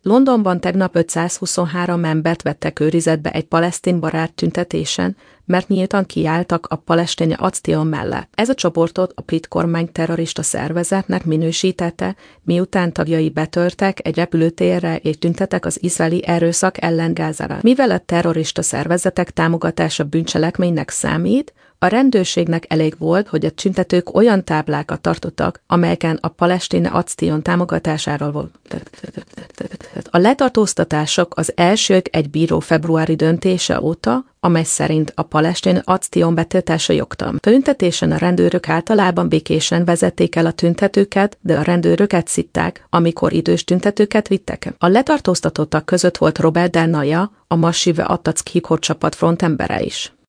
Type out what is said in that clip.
Londonban tegnap 523 embert vettek őrizetbe egy palesztin barát tüntetésen, mert nyíltan kiálltak a Palestine Akció mellett. Ez a csoportot a brit kormány terrorista szervezetnek minősítette, miután tagjai betörtek egy repülőtérre és tüntettek az izraeli erőszak ellen Gázára. Mivel a terrorista szervezetek támogatása bűncselekménynek számít, a rendőrségnek elég volt, hogy a tüntetők olyan táblákat tartottak, amelyeken a Palestine Akció támogatásáról volt. A letartóztatások az elsők egy bíró februári döntése óta, amely szerint a Palestine Akció betiltása jogtalan. Tüntetésen a rendőrök általában békésen vezették el a tüntetőket, de a rendőröket szitták, amikor idős tüntetőket vittek. A letartóztatottak között volt Robert Del Naja, a Massive Attack csapat frontembere is.